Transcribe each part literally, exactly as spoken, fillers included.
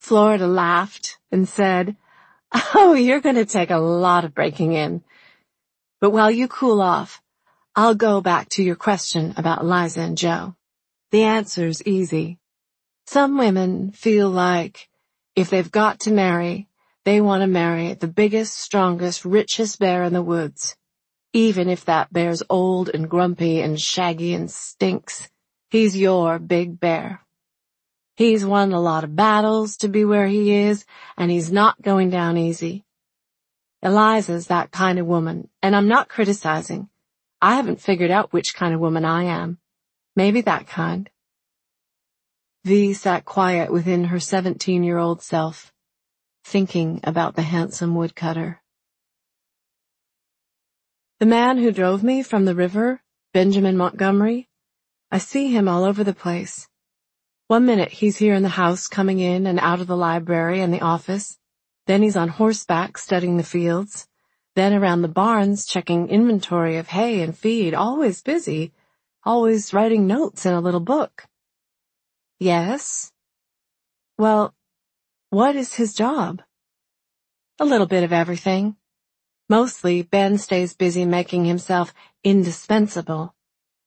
Florida laughed and said, "Oh, you're going to take a lot of breaking in. But while you cool off, I'll go back to your question about Eliza and Joe. The answer's easy. Some women feel like if they've got to marry, they want to marry the biggest, strongest, richest bear in the woods. Even if that bear's old and grumpy and shaggy and stinks, he's your big bear. He's won a lot of battles to be where he is, and he's not going down easy. Eliza's that kind of woman, and I'm not criticizing. I haven't figured out which kind of woman I am. Maybe that kind." V sat quiet within her seventeen-year-old self, thinking about the handsome woodcutter. The man who drove me from the river, Benjamin Montgomery, I see him all over the place. One minute he's here in the house coming in and out of the library and the office. Then he's on horseback studying the fields. Then around the barns checking inventory of hay and feed, always busy, always writing notes in a little book. Yes? Well, what is his job? A little bit of everything. Mostly, Ben stays busy making himself indispensable.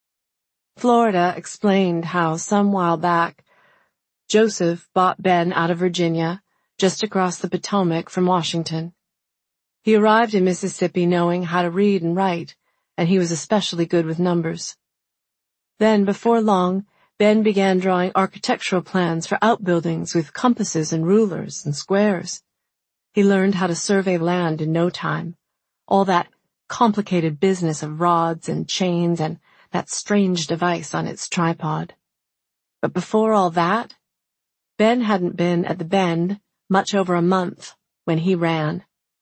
Florida explained how some while back, Joseph bought Ben out of Virginia, just across the Potomac from Washington. He arrived in Mississippi knowing how to read and write, and he was especially good with numbers. Then, before long, Ben began drawing architectural plans for outbuildings with compasses and rulers and squares. He learned how to survey land in no time, all that complicated business of rods and chains and that strange device on its tripod. But before all that, Ben hadn't been at the Bend much over a month when he ran.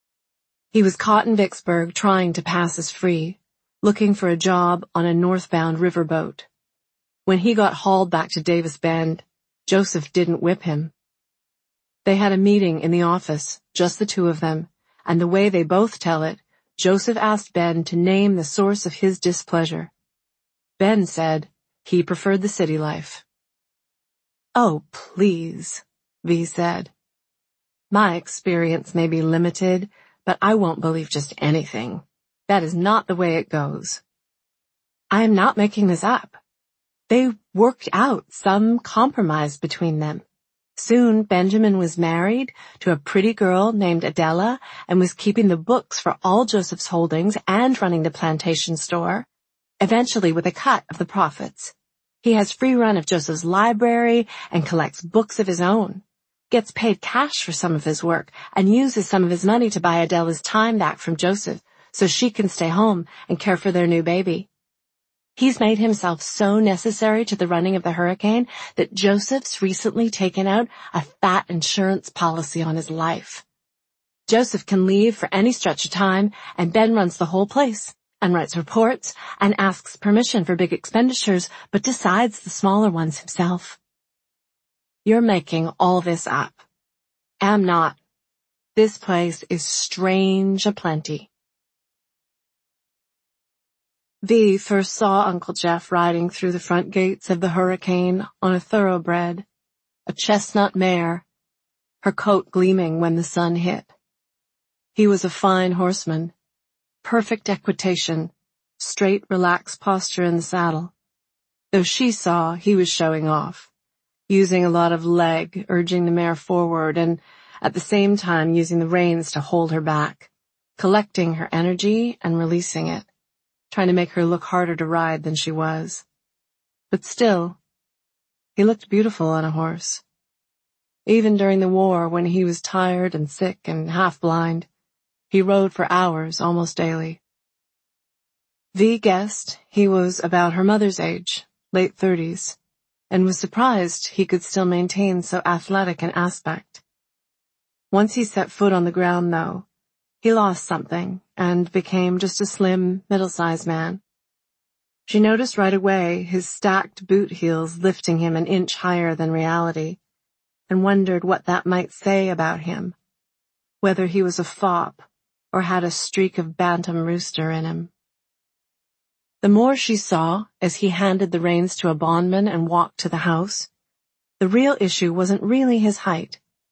He was caught in Vicksburg trying to pass as free, looking for a job on a northbound riverboat. When he got hauled back to Davis Bend, Joseph didn't whip him. They had a meeting in the office, just the two of them, and the way they both tell it, Joseph asked Ben to name the source of his displeasure. Ben said he preferred the city life. "Oh, please," V said. "My experience may be limited, but I won't believe just anything. That is not the way it goes." "I am not making this up. They worked out some compromise between them. Soon Benjamin was married to a pretty girl named Adela and was keeping the books for all Joseph's holdings and running the plantation store, eventually with a cut of the profits. He has free run of Joseph's library and collects books of his own, gets paid cash for some of his work, and uses some of his money to buy Adela's time back from Joseph so she can stay home and care for their new baby. He's made himself so necessary to the running of the hurricane that Joseph's recently taken out a fat insurance policy on his life. Joseph can leave for any stretch of time, and Ben runs the whole place and writes reports and asks permission for big expenditures, but decides the smaller ones himself. You're making all this up. Am not. This place is strange aplenty. V first saw Uncle Jeff riding through the front gates of the hurricane on a thoroughbred, a chestnut mare, her coat gleaming when the sun hit. He was a fine horseman, perfect equitation, straight, relaxed posture in the saddle. Though she saw he was showing off, using a lot of leg, urging the mare forward, and at the same time using the reins to hold her back, collecting her energy and releasing it, trying to make her look harder to ride than she was. But still, he looked beautiful on a horse. Even during the war, when he was tired and sick and half-blind, he rode for hours almost daily. V guessed he was about her mother's age, late thirties, and was surprised he could still maintain so athletic an aspect. Once he set foot on the ground, though, he lost something and became just a slim, middle-sized man. She noticed right away his stacked boot heels lifting him an inch higher than reality, and wondered what that might say about him, whether he was a fop or had a streak of bantam rooster in him. The more she saw as he handed the reins to a bondman and walked to the house, the real issue wasn't really his height.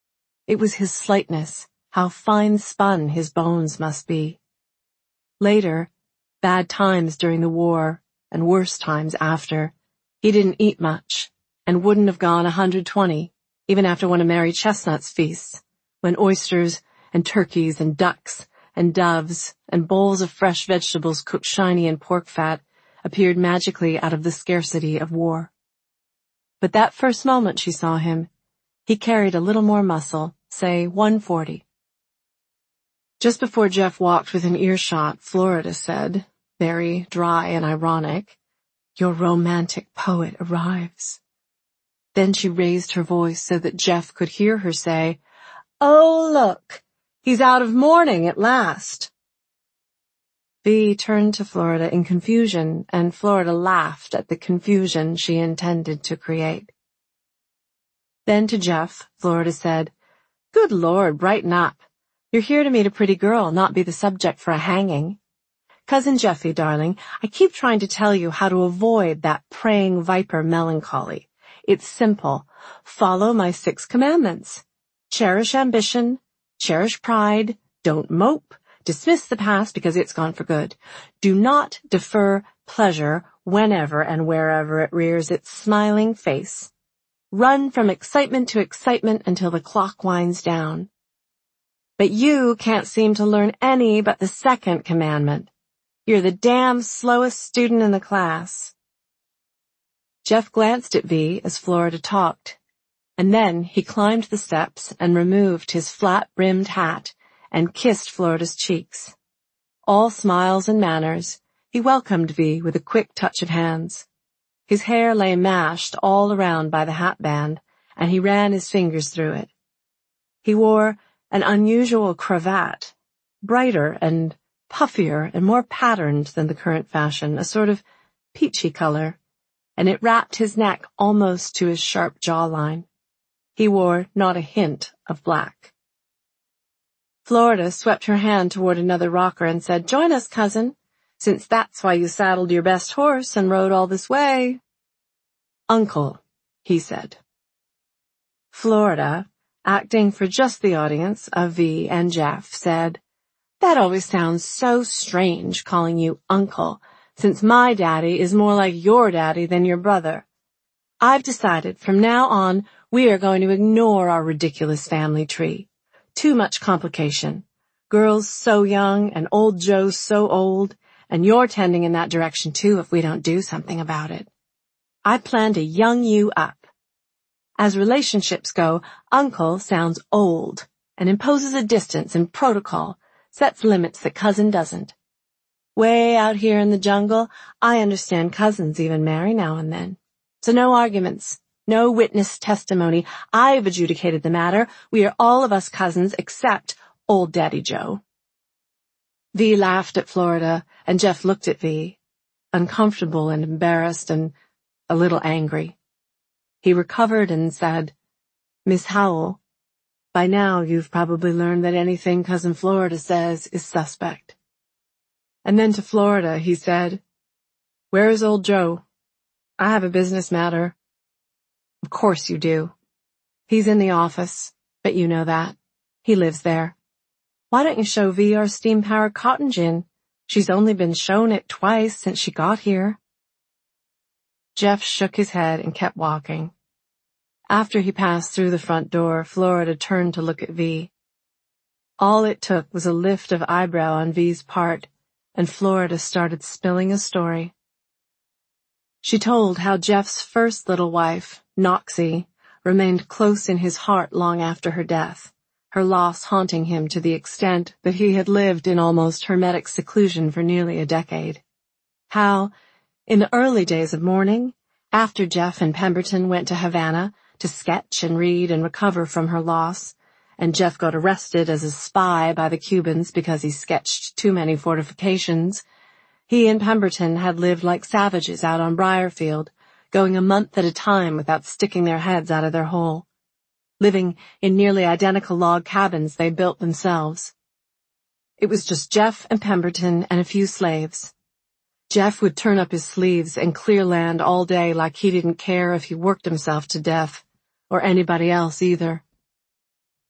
It was his slightness, how fine-spun his bones must be. Later, bad times during the war, and worse times after, he didn't eat much, and wouldn't have gone a hundred twenty, even after one of Mary Chestnut's feasts, when oysters and turkeys and ducks and doves and bowls of fresh vegetables cooked shiny in pork fat appeared magically out of the scarcity of war. But that first moment she saw him, he carried a little more muscle, say one forty. Just before Jeff walked within earshot, Florida said, very dry and ironic, "Your romantic poet arrives." Then she raised her voice so that Jeff could hear her say, "Oh, look, he's out of mourning at last." V turned to Florida in confusion, and Florida laughed at the confusion she intended to create. Then to Jeff, Florida said, "Good Lord, brighten up. You're here to meet a pretty girl, not be the subject for a hanging. Cousin Jeffy, darling, I keep trying to tell you how to avoid that praying viper melancholy. It's simple. Follow my six commandments. Cherish ambition, cherish pride, don't mope, dismiss the past because it's gone for good. Do not defer pleasure whenever and wherever it rears its smiling face. Run from excitement to excitement until the clock winds down. But you can't seem to learn any but the second commandment. You're the damn slowest student in the class." Jeff glanced at V as Florida talked, and then he climbed the steps and removed his flat-brimmed hat and kissed Florida's cheeks. All smiles and manners, he welcomed V with a quick touch of hands. His hair lay mashed all around by the hat band, and he ran his fingers through it. He wore an unusual cravat, brighter and puffier and more patterned than the current fashion, a sort of peachy color, and it wrapped his neck almost to his sharp jawline. He wore not a hint of black. Florida swept her hand toward another rocker and said, "Join us, cousin, since that's why you saddled your best horse and rode all this way." "Uncle," he said. Florida, acting for just the audience of V and Jeff, said, "That always sounds so strange, calling you uncle, since my daddy is more like your daddy than your brother. I've decided from now on we are going to ignore our ridiculous family tree. Too much complication. Girls so young and old Joe so old, and you're tending in that direction too if we don't do something about it. I plan to young you up. As relationships go, uncle sounds old and imposes a distance and protocol, sets limits that cousin doesn't. Way out here in the jungle, I understand cousins even marry now and then. So no arguments, no witness testimony. I've adjudicated the matter. We are all of us cousins except old Daddy Joe." V laughed at Florida, and Jeff looked at V, uncomfortable and embarrassed and a little angry. He recovered and said, "Miss Howell, by now you've probably learned that anything Cousin Florida says is suspect." And then to Florida he said, "Where is old Joe? I have a business matter." "Of course you do. He's in the office, but you know that. He lives there. Why don't you show V our steam-powered cotton gin? She's only been shown it twice since she got here." Jeff shook his head and kept walking. After he passed through the front door, Florida turned to look at V. All it took was a lift of eyebrow on V's part, and Florida started spilling a story. She told how Jeff's first little wife, Noxie, remained close in his heart long after her death, her loss haunting him to the extent that he had lived in almost hermetic seclusion for nearly a decade. How, in the early days of mourning, after Jeff and Pemberton went to Havana to sketch and read and recover from her loss, and Jeff got arrested as a spy by the Cubans because he sketched too many fortifications, he and Pemberton had lived like savages out on Briarfield, going a month at a time without sticking their heads out of their hole, living in nearly identical log cabins they built themselves. It was just Jeff and Pemberton and a few slaves. Jeff would turn up his sleeves and clear land all day like he didn't care if he worked himself to death, or anybody else either.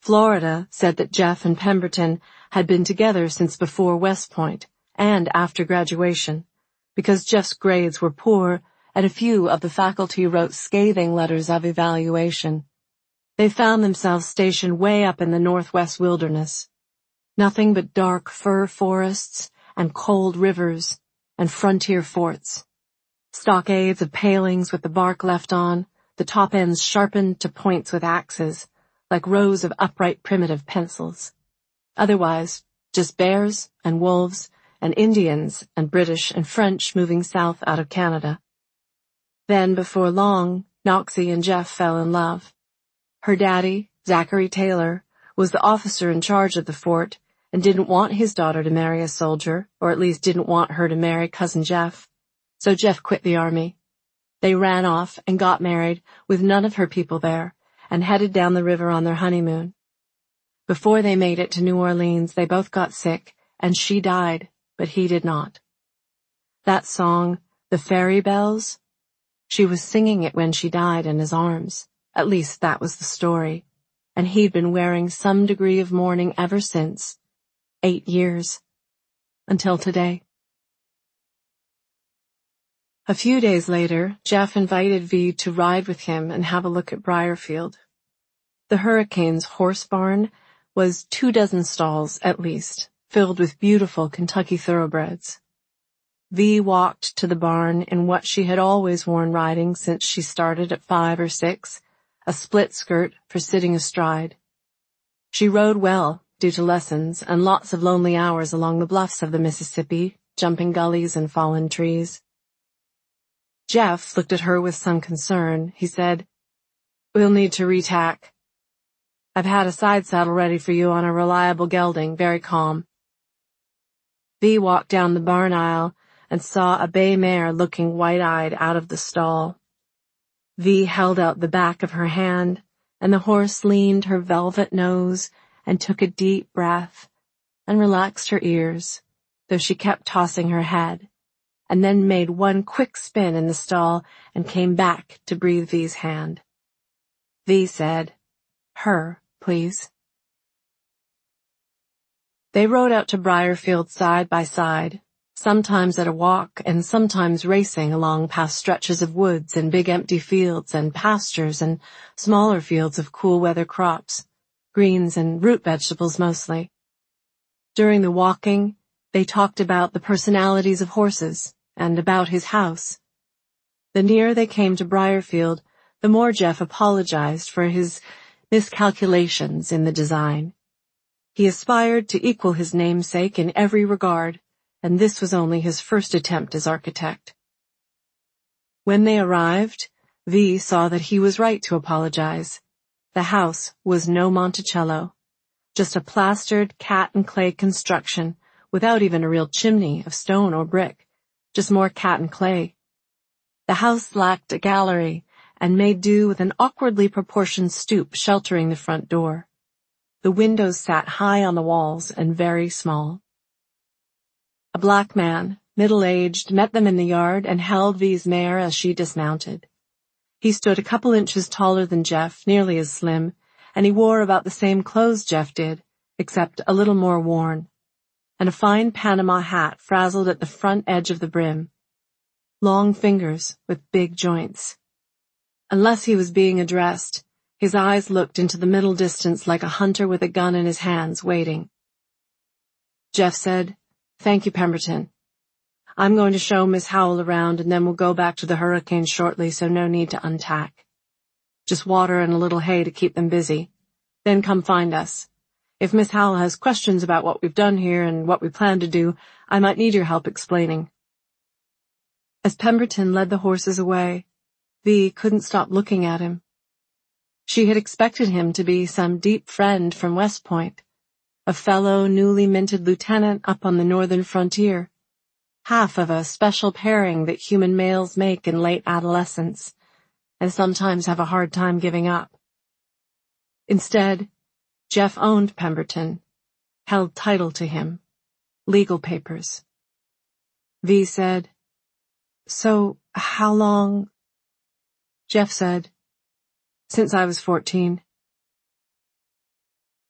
Florida said that Jeff and Pemberton had been together since before West Point and after graduation, because Jeff's grades were poor and a few of the faculty wrote scathing letters of evaluation. They found themselves stationed way up in the northwest wilderness. Nothing but dark fir forests and cold rivers and frontier forts. Stockades of palings with the bark left on, the top ends sharpened to points with axes, like rows of upright primitive pencils. Otherwise, just bears and wolves and Indians and British and French moving south out of Canada. Then, before long, Noxie and Jeff fell in love. Her daddy, Zachary Taylor, was the officer in charge of the fort and didn't want his daughter to marry a soldier, or at least didn't want her to marry Cousin Jeff. So Jeff quit the army. They ran off and got married with none of her people there and headed down the river on their honeymoon. Before they made it to New Orleans, they both got sick, and she died, but he did not. That song, The Fairy Bells, she was singing it when she died in his arms. At least that was the story. And he'd been wearing some degree of mourning ever since. Eight years. Until today. A few days later, Jeff invited V to ride with him and have a look at Briarfield. The Hurricane's horse barn was two dozen stalls at least, filled with beautiful Kentucky thoroughbreds. V walked to the barn in what she had always worn riding since she started at five or six, a split skirt for sitting astride. She rode well, due to lessons and lots of lonely hours along the bluffs of the Mississippi, jumping gullies and fallen trees. Jeff looked at her with some concern. He said, "We'll need to retack. I've had a side saddle ready for you on a reliable gelding, very calm." V walked down the barn aisle and saw a bay mare looking wide-eyed out of the stall. V held out the back of her hand, and the horse leaned her velvet nose and took a deep breath and relaxed her ears, though she kept tossing her head, and then made one quick spin in the stall and came back to breathe V's hand. V said, "Her, please." They rode out to Briarfield side by side, sometimes at a walk and sometimes racing along past stretches of woods and big empty fields and pastures and smaller fields of cool weather crops, greens and root vegetables mostly. During the walking, they talked about the personalities of horses and about his house. The nearer they came to Briarfield, the more Jeff apologized for his miscalculations in the design. He aspired to equal his namesake in every regard, and this was only his first attempt as architect. When they arrived, V saw that he was right to apologize. The house was no Monticello, just a plastered cat and clay construction without even a real chimney of stone or brick, just more cat and clay. The house lacked a gallery and made do with an awkwardly proportioned stoop sheltering the front door. The windows sat high on the walls and very small. A black man, middle-aged, met them in the yard and held V's mare as she dismounted. He stood a couple inches taller than Jeff, nearly as slim, and he wore about the same clothes Jeff did, except a little more worn, and a fine Panama hat frazzled at the front edge of the brim. Long fingers with big joints. Unless he was being addressed, his eyes looked into the middle distance like a hunter with a gun in his hands, waiting. Jeff said, "Thank you, Pemberton. I'm going to show Miss Howell around and then we'll go back to the Hurricane shortly, so no need to untack. Just water and a little hay to keep them busy. Then come find us. If Miss Howell has questions about what we've done here and what we plan to do, I might need your help explaining." As Pemberton led the horses away, V couldn't stop looking at him. She had expected him to be some deep friend from West Point, a fellow newly minted lieutenant up on the northern frontier, half of a special pairing that human males make in late adolescence, and sometimes have a hard time giving up. Instead, Jeff owned Pemberton, held title to him, legal papers. V said, "So, how long?" Jeff said, "Since I was fourteen."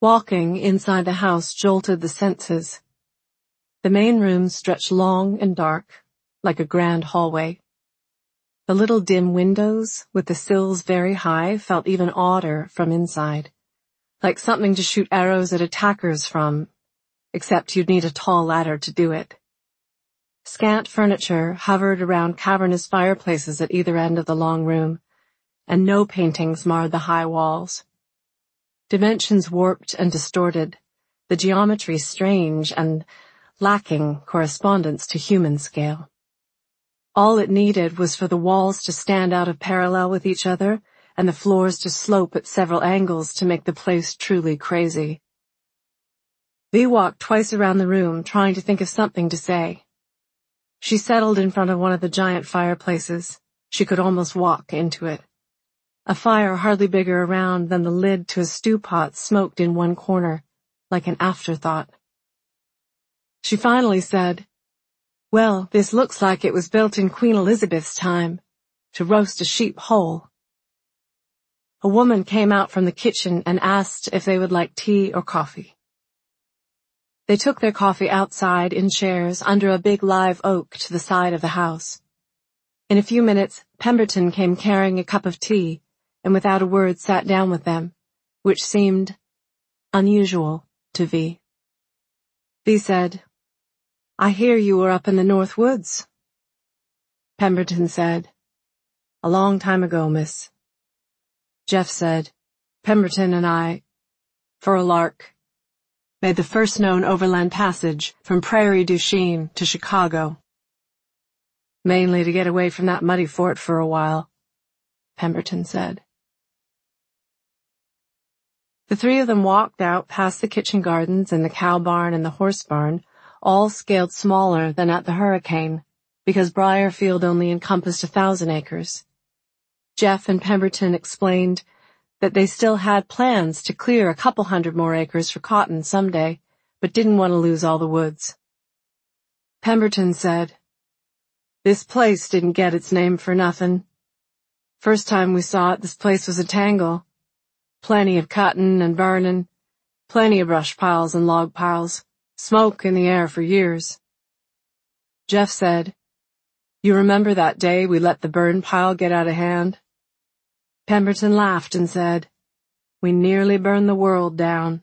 Walking inside the house jolted the senses. The main room stretched long and dark, like a grand hallway. The little dim windows, with the sills very high, felt even odder from inside, like something to shoot arrows at attackers from, except you'd need a tall ladder to do it. Scant furniture hovered around cavernous fireplaces at either end of the long room, and no paintings marred the high walls. Dimensions warped and distorted, the geometry strange and lacking correspondence to human scale. All it needed was for the walls to stand out of parallel with each other and the floors to slope at several angles to make the place truly crazy. Vi walked twice around the room, trying to think of something to say. She settled in front of one of the giant fireplaces. She could almost walk into it. A fire hardly bigger around than the lid to a stew pot smoked in one corner, like an afterthought. She finally said, "Well, this looks like it was built in Queen Elizabeth's time, to roast a sheep whole." A woman came out from the kitchen and asked if they would like tea or coffee. They took their coffee outside in chairs under a big live oak to the side of the house. In a few minutes, Pemberton came carrying a cup of tea, and without a word sat down with them, which seemed unusual to Vi. Vi said, "I hear you were up in the North Woods." Pemberton said, "A long time ago, miss." Jeff said, "Pemberton and I, for a lark, made the first known overland passage from Prairie du Chien to Chicago. Mainly to get away from that muddy fort for a while," Pemberton said. The three of them walked out past the kitchen gardens and the cow barn and the horse barn, all scaled smaller than at the Hurricane, because Briarfield only encompassed a thousand acres. Jeff and Pemberton explained that they still had plans to clear a couple hundred more acres for cotton someday, but didn't want to lose all the woods. Pemberton said, "This place didn't get its name for nothing. First time we saw it, this place was a tangle. Plenty of cutting and burning, plenty of brush piles and log piles, smoke in the air for years." Jeff said, "You remember that day we let the burn pile get out of hand?" Pemberton laughed and said, "We nearly burned the world down."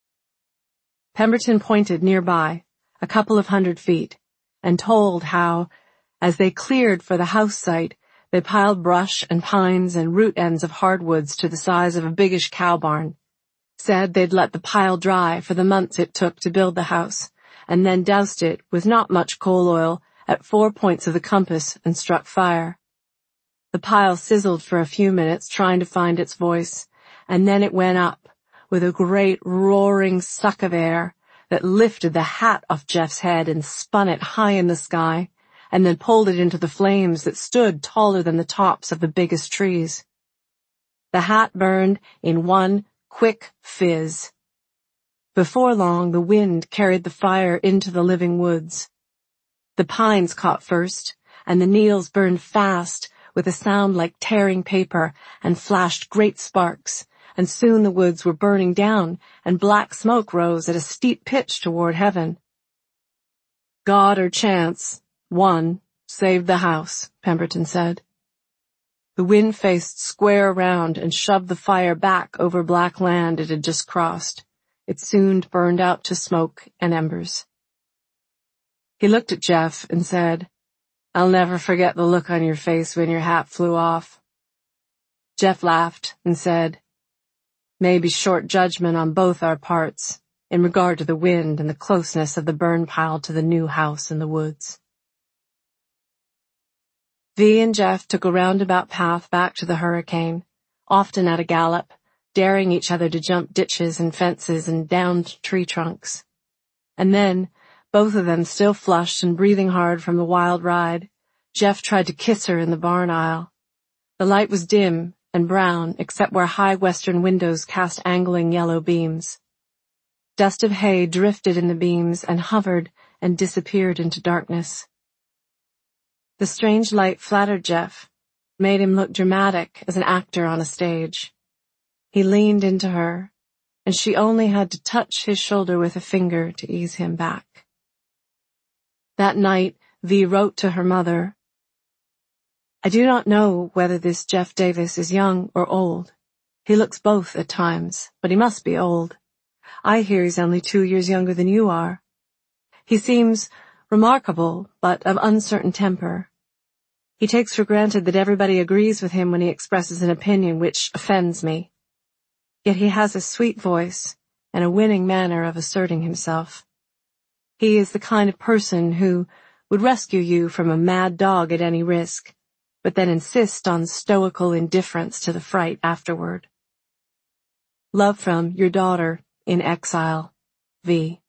Pemberton pointed nearby, a couple of hundred feet, and told how, as they cleared for the house site, they piled brush and pines and root ends of hardwoods to the size of a biggish cow barn, said they'd let the pile dry for the months it took to build the house, and then doused it with not much coal oil at four points of the compass and struck fire. The pile sizzled for a few minutes trying to find its voice, and then it went up with a great roaring suck of air that lifted the hat off Jeff's head and spun it high in the sky, and then pulled it into the flames that stood taller than the tops of the biggest trees. The hat burned in one quick fizz. Before long, the wind carried the fire into the living woods. The pines caught first, and the needles burned fast with a sound like tearing paper and flashed great sparks, and soon the woods were burning down and black smoke rose at a steep pitch toward heaven. "God or chance, one, saved the house," Pemberton said. The wind faced square around and shoved the fire back over black land it had just crossed. It soon burned out to smoke and embers. He looked at Jeff and said, "I'll never forget the look on your face when your hat flew off." Jeff laughed and said, "Maybe short judgment on both our parts, in regard to the wind and the closeness of the burn pile to the new house in the woods." Vi and Jeff took a roundabout path back to the Hurricane, often at a gallop, daring each other to jump ditches and fences and downed tree trunks. And then, both of them still flushed and breathing hard from the wild ride, Jeff tried to kiss her in the barn aisle. The light was dim and brown except where high western windows cast angling yellow beams. Dust of hay drifted in the beams and hovered and disappeared into darkness. The strange light flattered Jeff, made him look dramatic as an actor on a stage. He leaned into her, and she only had to touch his shoulder with a finger to ease him back. That night, Vi wrote to her mother, "I do not know whether this Jeff Davis is young or old. He looks both at times, but he must be old. I hear he's only two years younger than you are. He seems remarkable, but of uncertain temper. He takes for granted that everybody agrees with him when he expresses an opinion, which offends me. Yet he has a sweet voice and a winning manner of asserting himself. He is the kind of person who would rescue you from a mad dog at any risk, but then insist on stoical indifference to the fright afterward. Love from your daughter in exile, Vi."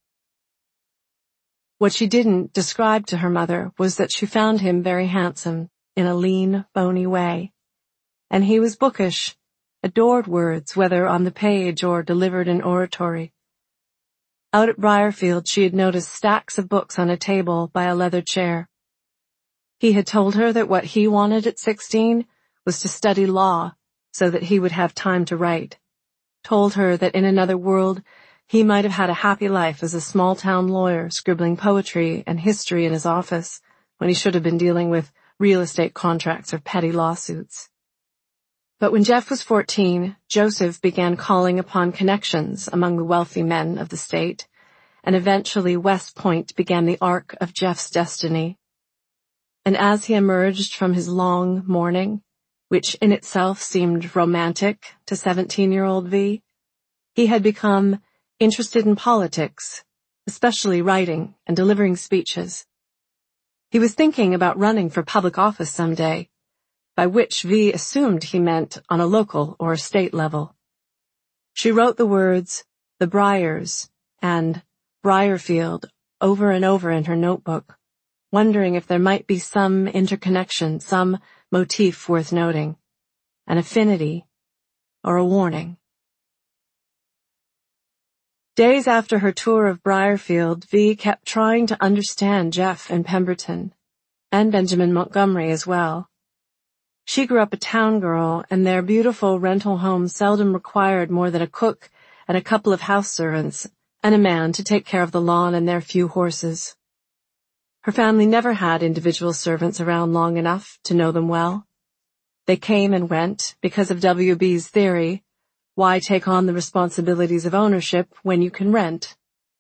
What she didn't describe to her mother was that she found him very handsome in a lean, bony way, and he was bookish, adored words, whether on the page or delivered in oratory. Out at Briarfield she had noticed stacks of books on a table by a leather chair. He had told her that what he wanted at sixteen was to study law so that he would have time to write. Told her that in another world he might have had a happy life as a small-town lawyer scribbling poetry and history in his office when he should have been dealing with real estate contracts or petty lawsuits. But when Jeff was fourteen, Joseph began calling upon connections among the wealthy men of the state, and eventually West Point began the arc of Jeff's destiny. And as he emerged from his long mourning, which in itself seemed romantic to seventeen-year-old Vi, he had become interested in politics, especially writing and delivering speeches. He was thinking about running for public office someday, by which Vi assumed he meant on a local or state level. She wrote the words, "The Briars," and "Briarfield" over and over in her notebook, wondering if there might be some interconnection, some motif worth noting, an affinity, or a warning. Days after her tour of Briarfield, Vi kept trying to understand Jeff in Pemberton, and Benjamin Montgomery as well. She grew up a town girl, and their beautiful rental home seldom required more than a cook and a couple of house servants, and a man to take care of the lawn and their few horses. Her family never had individual servants around long enough to know them well. They came and went because of W B's theory, why take on the responsibilities of ownership when you can rent?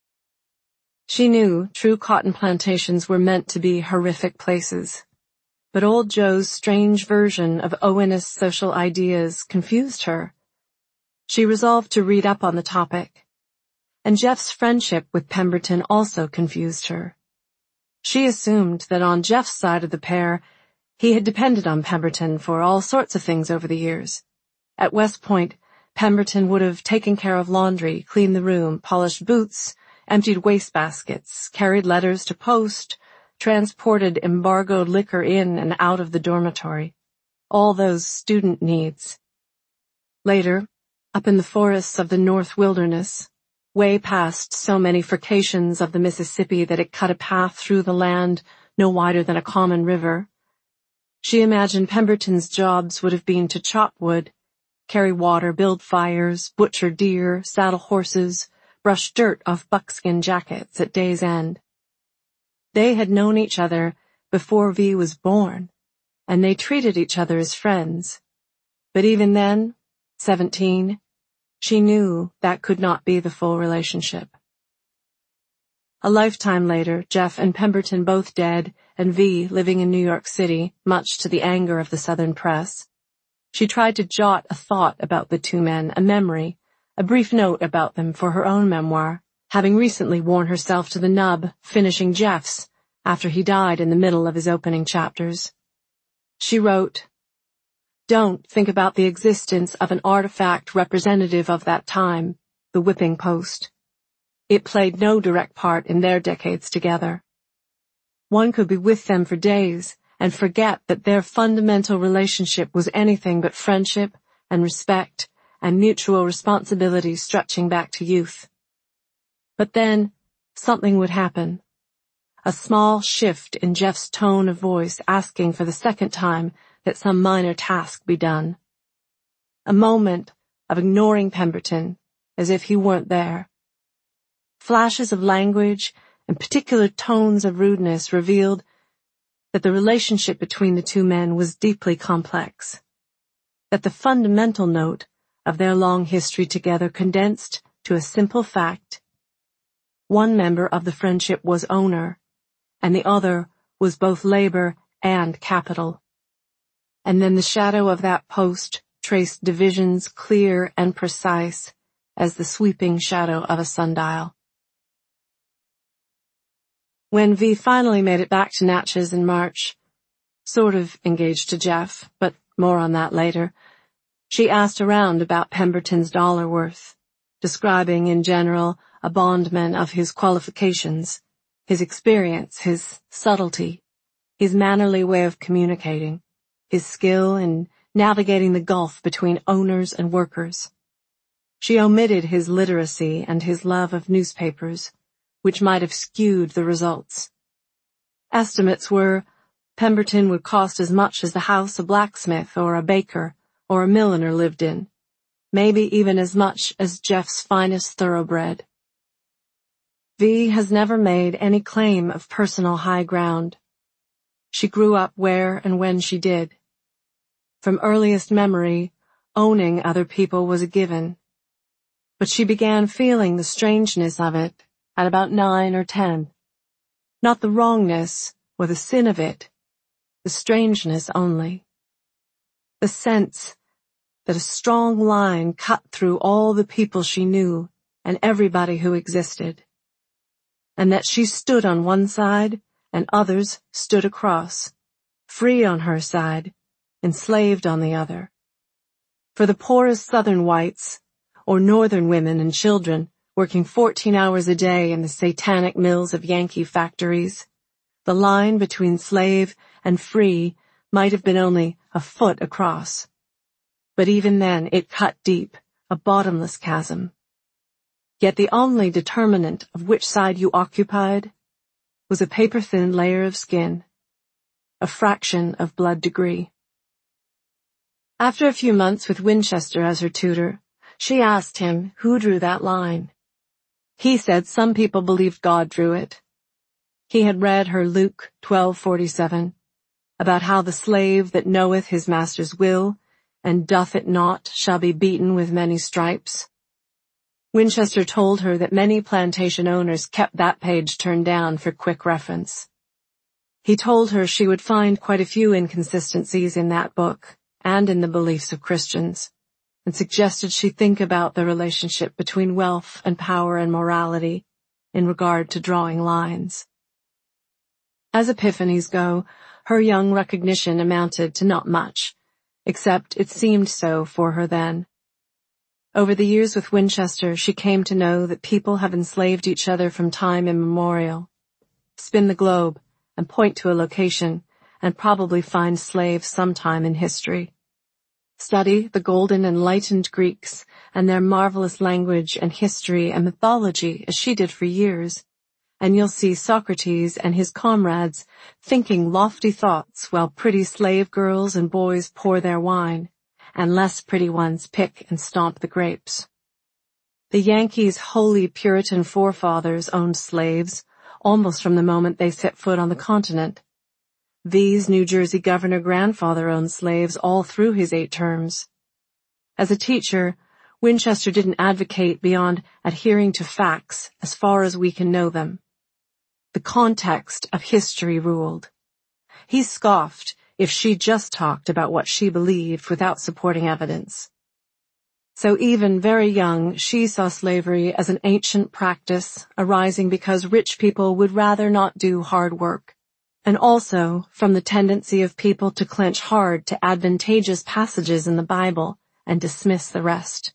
She knew true cotton plantations were meant to be horrific places, but old Joe's strange version of Owenist social ideas confused her. She resolved to read up on the topic, and Jeff's friendship with Pemberton also confused her. She assumed that on Jeff's side of the pair, he had depended on Pemberton for all sorts of things over the years. At West Point, Pemberton would have taken care of laundry, cleaned the room, polished boots, emptied wastebaskets, carried letters to post, transported embargoed liquor in and out of the dormitory. All those student needs. Later, up in the forests of the North Wilderness, way past so many frications of the Mississippi that it cut a path through the land no wider than a common river, she imagined Pemberton's jobs would have been to chop wood, carry water, build fires, butcher deer, saddle horses, brush dirt off buckskin jackets at day's end. They had known each other before Vi was born, and they treated each other as friends. But even then, seventeen, she knew that could not be the full relationship. A lifetime later, Jeff and Pemberton both dead, and Vi living in New York City, much to the anger of the Southern press, she tried to jot a thought about the two men, a memory, a brief note about them for her own memoir, having recently worn herself to the nub, finishing Jeff's, after he died in the middle of his opening chapters. She wrote, "Don't think about the existence of an artifact representative of that time, the whipping post. It played no direct part in their decades together. One could be with them for days and forget that their fundamental relationship was anything but friendship and respect and mutual responsibility stretching back to youth. But then, something would happen. A small shift in Jeff's tone of voice asking for the second time that some minor task be done. A moment of ignoring Pemberton, as if he weren't there. Flashes of language and particular tones of rudeness revealed that the relationship between the two men was deeply complex, that the fundamental note of their long history together condensed to a simple fact. One member of the friendship was owner, and the other was both labor and capital. And then the shadow of that post traced divisions clear and precise as the sweeping shadow of a sundial. When V finally made it back to Natchez in March, sort of engaged to Jeff, but more on that later, she asked around about Pemberton's dollar worth, describing in general a bondman of his qualifications, his experience, his subtlety, his mannerly way of communicating, his skill in navigating the gulf between owners and workers. She omitted his literacy and his love of newspapers, which might have skewed the results. Estimates were Pemberton would cost as much as the house a blacksmith or a baker or a milliner lived in, maybe even as much as Jeff's finest thoroughbred. V has never made any claim of personal high ground. She grew up where and when she did. From earliest memory, owning other people was a given. But she began feeling the strangeness of it at about nine or ten. Not the wrongness or the sin of it, the strangeness only. The sense that a strong line cut through all the people she knew and everybody who existed, and that she stood on one side and others stood across, free on her side, enslaved on the other. For the poorest Southern whites, or Northern women and children, working fourteen hours a day in the satanic mills of Yankee factories, the line between slave and free might have been only a foot across. But even then it cut deep, a bottomless chasm. Yet the only determinant of which side you occupied was a paper-thin layer of skin, a fraction of blood degree. After a few months with Winchester as her tutor, she asked him who drew that line. He said some people believed God drew it. He had read her Luke twelve forty-seven, about how the slave that knoweth his master's will, and doth it not, shall be beaten with many stripes. Winchester told her that many plantation owners kept that page turned down for quick reference. He told her she would find quite a few inconsistencies in that book, and in the beliefs of Christians, and suggested she think about the relationship between wealth and power and morality in regard to drawing lines. As epiphanies go, her young recognition amounted to not much, except it seemed so for her then. Over the years with Winchester, she came to know that people have enslaved each other from time immemorial. Spin the globe and point to a location, and probably find slaves sometime in history. Study the golden enlightened Greeks and their marvelous language and history and mythology as she did for years, and you'll see Socrates and his comrades thinking lofty thoughts while pretty slave girls and boys pour their wine, and less pretty ones pick and stomp the grapes. The Yankees' holy Puritan forefathers owned slaves almost from the moment they set foot on the continent. V's New Jersey governor grandfather owned slaves all through his eight terms. As a teacher, Winchester didn't advocate beyond adhering to facts as far as we can know them. The context of history ruled. He scoffed if she just talked about what she believed without supporting evidence. So even very young, she saw slavery as an ancient practice arising because rich people would rather not do hard work, and also from the tendency of people to clench hard to advantageous passages in the Bible and dismiss the rest.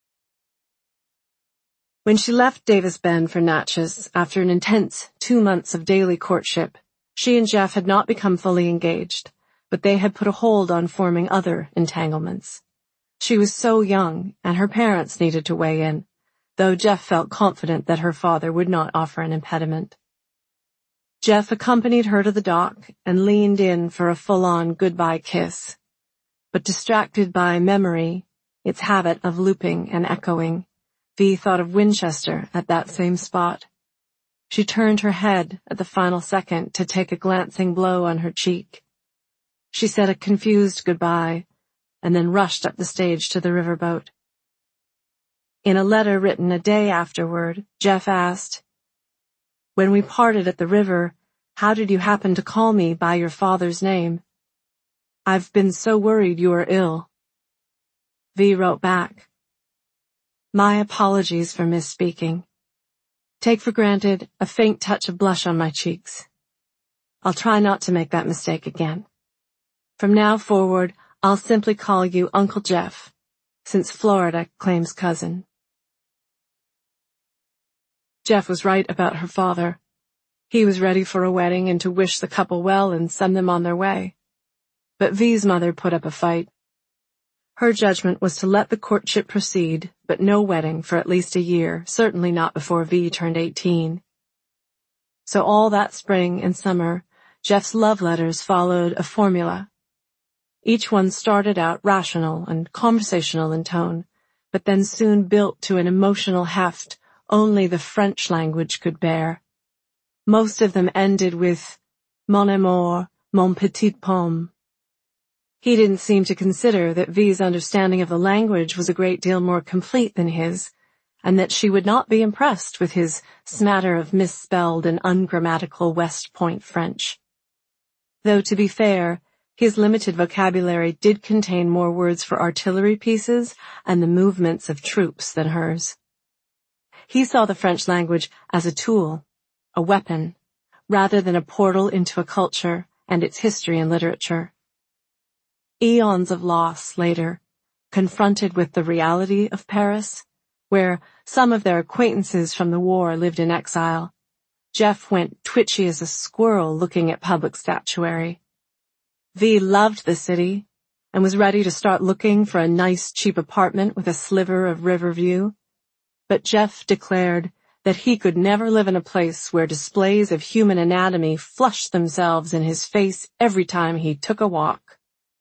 When she left Davis Bend for Natchez after an intense two months of daily courtship, she and Jeff had not become fully engaged, but they had put a hold on forming other entanglements. She was so young, and her parents needed to weigh in, though Jeff felt confident that her father would not offer an impediment. Jeff accompanied her to the dock and leaned in for a full-on goodbye kiss. But distracted by memory, its habit of looping and echoing, V thought of Winchester at that same spot. She turned her head at the final second to take a glancing blow on her cheek. She said a confused goodbye, and then rushed up the stage to the riverboat. In a letter written a day afterward, Jeff asked, "When we parted at the river, how did you happen to call me by your father's name? I've been so worried you are ill." V wrote back, "My apologies for misspeaking. Take for granted a faint touch of blush on my cheeks. I'll try not to make that mistake again. From now forward, I'll simply call you Uncle Jeff, since Florida claims cousin." Jeff was right about her father. He was ready for a wedding and to wish the couple well and send them on their way. But V's mother put up a fight. Her judgment was to let the courtship proceed, but no wedding for at least a year, certainly not before V turned eighteen. So all that spring and summer, Jeff's love letters followed a formula. Each one started out rational and conversational in tone, but then soon built to an emotional heft only the French language could bear. Most of them ended with "Mon amour, mon petit pomme." He didn't seem to consider that V's understanding of the language was a great deal more complete than his, and that she would not be impressed with his smatter of misspelled and ungrammatical West Point French. Though, to be fair, his limited vocabulary did contain more words for artillery pieces and the movements of troops than hers. He saw the French language as a tool, a weapon, rather than a portal into a culture and its history and literature. Eons of loss later, confronted with the reality of Paris, where some of their acquaintances from the war lived in exile, Jeff went twitchy as a squirrel looking at public statuary. V loved the city and was ready to start looking for a nice cheap apartment with a sliver of river view. But Jeff declared that he could never live in a place where displays of human anatomy flushed themselves in his face every time he took a walk.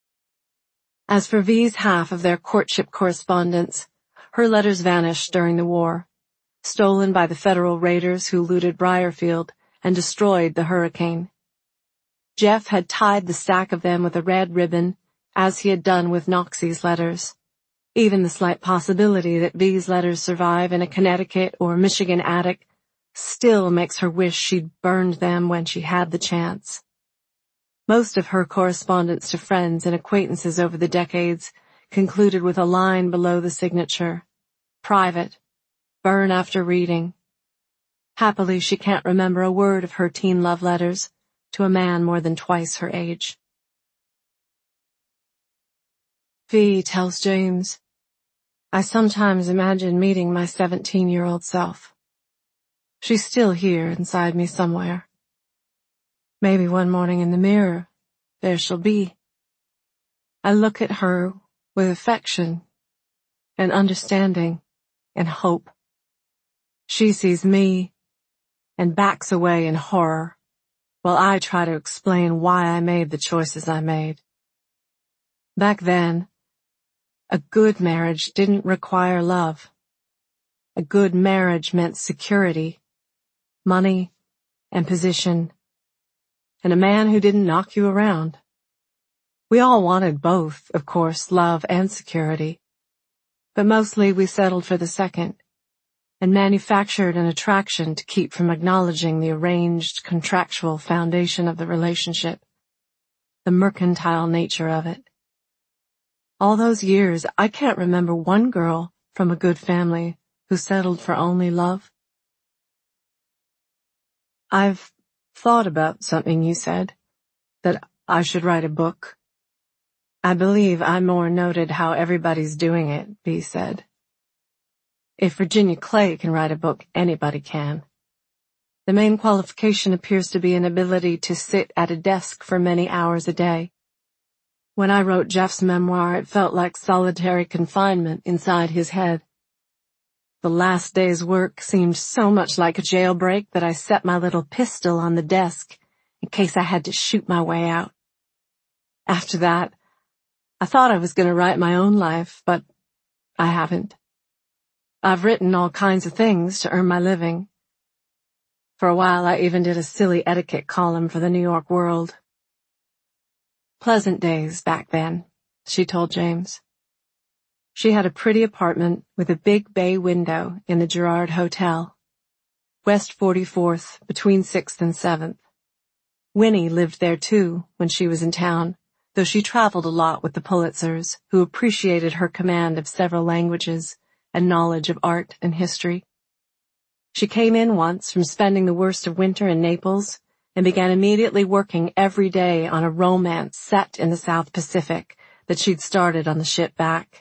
As for V's half of their courtship correspondence, her letters vanished during the war, stolen by the federal raiders who looted Briarfield and destroyed the hurricane. Jeff had tied the stack of them with a red ribbon, as he had done with Noxie's letters. Even the slight possibility that V's letters survive in a Connecticut or Michigan attic still makes her wish she'd burned them when she had the chance. Most of her correspondence to friends and acquaintances over the decades concluded with a line below the signature, "Private, burn after reading." Happily, she can't remember a word of her teen love letters to a man more than twice her age. V tells James, "I sometimes imagine meeting my seventeen-year-old self. She's still here inside me somewhere. Maybe one morning in the mirror, there she'll be. I look at her with affection and understanding and hope. She sees me and backs away in horror, while I try to explain why I made the choices I made. Back then, a good marriage didn't require love. A good marriage meant security, money, and position, and a man who didn't knock you around. We all wanted both, of course, love and security, but mostly we settled for the second, and manufactured an attraction to keep from acknowledging the arranged, contractual foundation of the relationship, the mercantile nature of it. All those years, I can't remember one girl from a good family who settled for only love. I've thought about something you said, that I should write a book. I believe I more noted how everybody's doing it, V said. If Virginia Clay can write a book, anybody can. The main qualification appears to be an ability to sit at a desk for many hours a day. When I wrote Jeff's memoir, it felt like solitary confinement inside his head. The last day's work seemed so much like a jailbreak that I set my little pistol on the desk in case I had to shoot my way out. After that, I thought I was going to write my own life, but I haven't. I've written all kinds of things to earn my living. For a while I even did a silly etiquette column for the New York World. Pleasant days back then, she told James. She had a pretty apartment with a big bay window in the Girard Hotel, West forty-fourth, between sixth and seventh. Winnie lived there too when she was in town, though she traveled a lot with the Pulitzers, who appreciated her command of several languages and knowledge of art and history. She came in once from spending the worst of winter in Naples and began immediately working every day on a romance set in the South Pacific that she'd started on the ship back.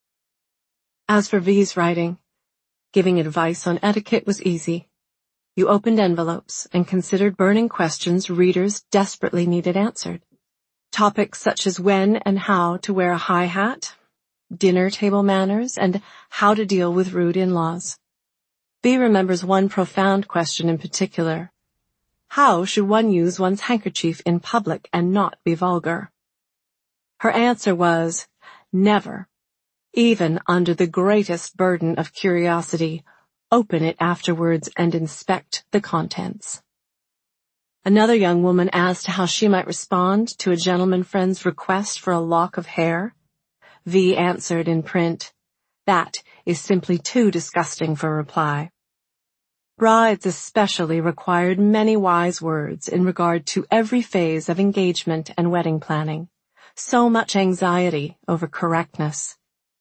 As for V's writing, giving advice on etiquette was easy. You opened envelopes and considered burning questions readers desperately needed answered. Topics such as when and how to wear a high hat, dinner table manners, and how to deal with rude in-laws. V remembers one profound question in particular. How should one use one's handkerchief in public and not be vulgar? Her answer was, never. Even under the greatest burden of curiosity, open it afterwards and inspect the contents. Another young woman asked how she might respond to a gentleman friend's request for a lock of hair. V answered in print, that is simply too disgusting for reply. Brides especially required many wise words in regard to every phase of engagement and wedding planning. So much anxiety over correctness.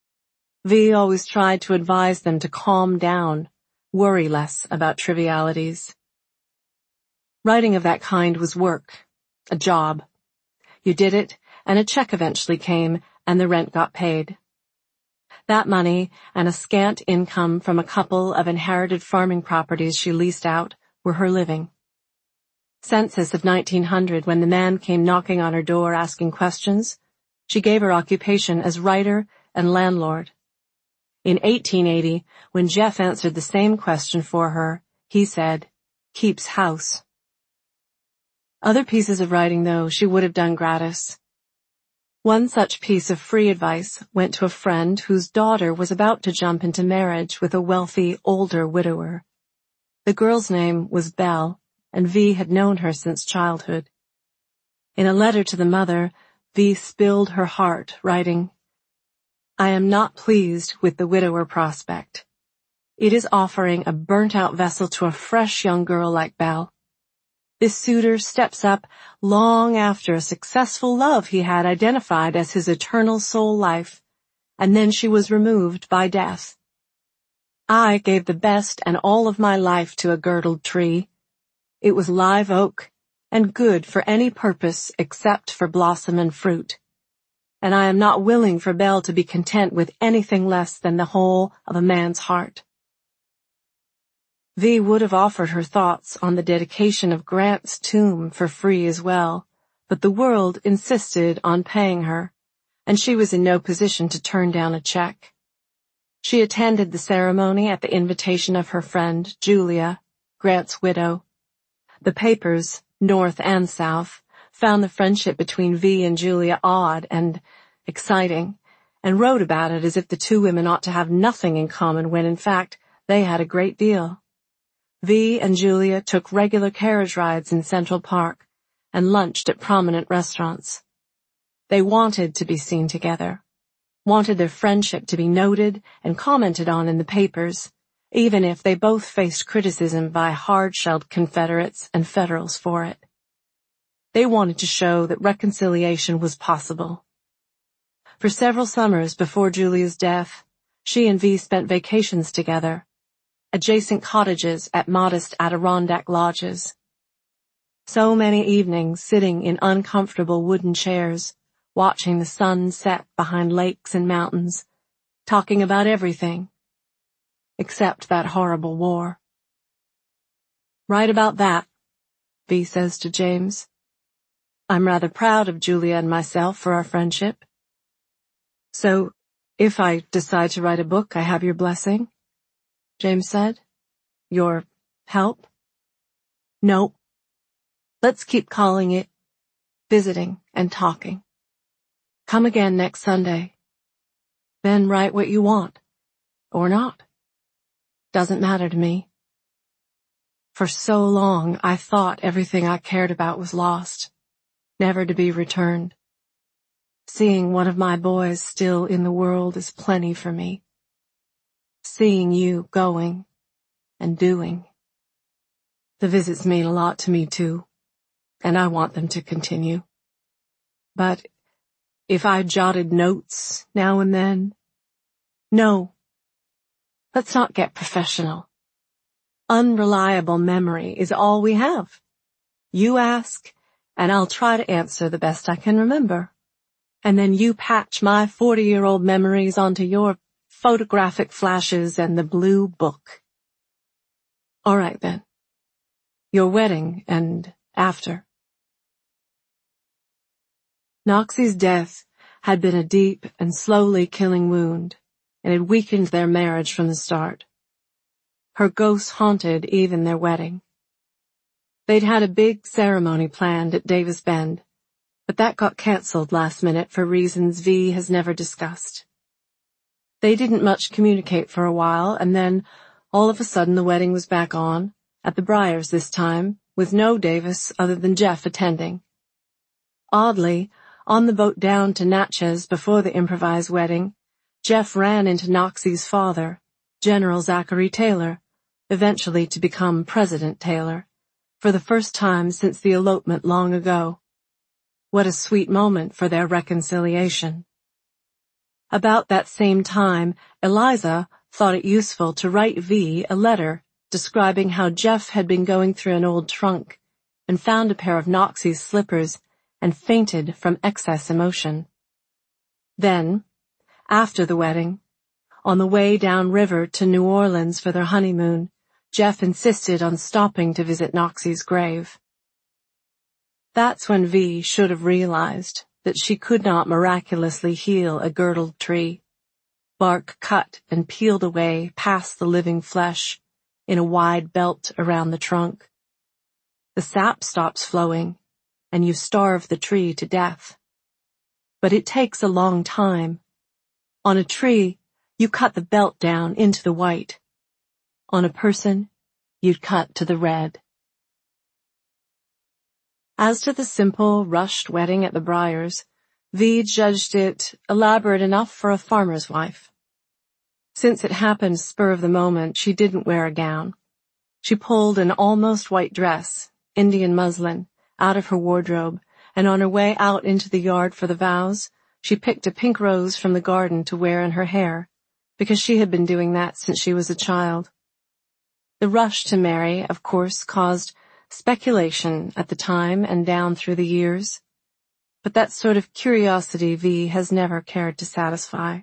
V always tried to advise them to calm down, worry less about trivialities. Writing of that kind was work, a job. You did it, and a check eventually came, and the rent got paid. That money, and a scant income from a couple of inherited farming properties she leased out, were her living. Census of nineteen hundred, when the man came knocking on her door asking questions, she gave her occupation as writer and landlord. In eighteen eighty, when Jeff answered the same question for her, he said, keeps house. Other pieces of writing, though, she would have done gratis. One such piece of free advice went to a friend whose daughter was about to jump into marriage with a wealthy, older widower. The girl's name was Belle, and V had known her since childhood. In a letter to the mother, V spilled her heart, writing, I am not pleased with the widower prospect. It is offering a burnt-out vessel to a fresh young girl like Belle. This suitor steps up long after a successful love he had identified as his eternal soul life, and then she was removed by death. I gave the best and all of my life to a girdled tree. It was live oak, and good for any purpose except for blossom and fruit. And I am not willing for Belle to be content with anything less than the whole of a man's heart. V would have offered her thoughts on the dedication of Grant's tomb for free as well, but the world insisted on paying her, and she was in no position to turn down a check. She attended the ceremony at the invitation of her friend, Julia, Grant's widow. The papers, North and South, found the friendship between V and Julia odd and exciting, and wrote about it as if the two women ought to have nothing in common when, in fact, they had a great deal. V and Julia took regular carriage rides in Central Park and lunched at prominent restaurants. They wanted to be seen together, wanted their friendship to be noted and commented on in the papers, even if they both faced criticism by hard-shelled Confederates and Federals for it. They wanted to show that reconciliation was possible. For several summers before Julia's death, she and V spent vacations together, adjacent cottages at modest Adirondack lodges. So many evenings sitting in uncomfortable wooden chairs, watching the sun set behind lakes and mountains, talking about everything, except that horrible war. Right about that, V says to James. I'm rather proud of Julia and myself for our friendship. So, if I decide to write a book, I have your blessing? James said. Your help? No. Let's keep calling it visiting and talking. Come again next Sunday. Then write what you want. Or not. doesn't matter to me. For so long, I thought everything I cared about was lost, never to be returned. Seeing one of my boys still in the world is plenty for me. Seeing you going and doing. The visits mean a lot to me too, and I want them to continue. But if I jotted notes now and then, no, let's not get professional. Unreliable memory is all we have. You ask, and I'll try to answer the best I can remember. And then you patch my forty-year-old memories onto your photographic flashes and the blue book. All right then. Your wedding and after. Noxie's death had been a deep and slowly killing wound, and had weakened their marriage from the start. Her ghost haunted even their wedding. They'd had a big ceremony planned at Davis Bend, but that got cancelled last minute for reasons V has never discussed. They didn't much communicate for a while, and then, all of a sudden, the wedding was back on, at the Briars this time, with no Davis other than Jeff attending. Oddly, on the boat down to Natchez before the improvised wedding, Jeff ran into Noxie's father, General Zachary Taylor, eventually to become President Taylor, for the first time since the elopement long ago. What a sweet moment for their reconciliation. About that same time, Eliza thought it useful to write V a letter describing how Jeff had been going through an old trunk and found a pair of Noxie's slippers and fainted from excess emotion. Then, after the wedding, on the way down river to New Orleans for their honeymoon, Jeff insisted on stopping to visit Noxie's grave. That's when V should have realized that she could not miraculously heal a girdled tree, bark cut and peeled away past the living flesh in a wide belt around the trunk. The sap stops flowing, and you starve the tree to death. But it takes a long time. On a tree, you cut the belt down into the white. On a person, you'd cut to the red. As to the simple, rushed wedding at the Briars, V judged it elaborate enough for a farmer's wife. Since it happened spur of the moment, she didn't wear a gown. She pulled an almost white dress, Indian muslin, out of her wardrobe, and on her way out into the yard for the vows, she picked a pink rose from the garden to wear in her hair, because she had been doing that since she was a child. The rush to marry, of course, caused speculation at the time and down through the years, but that sort of curiosity V has never cared to satisfy.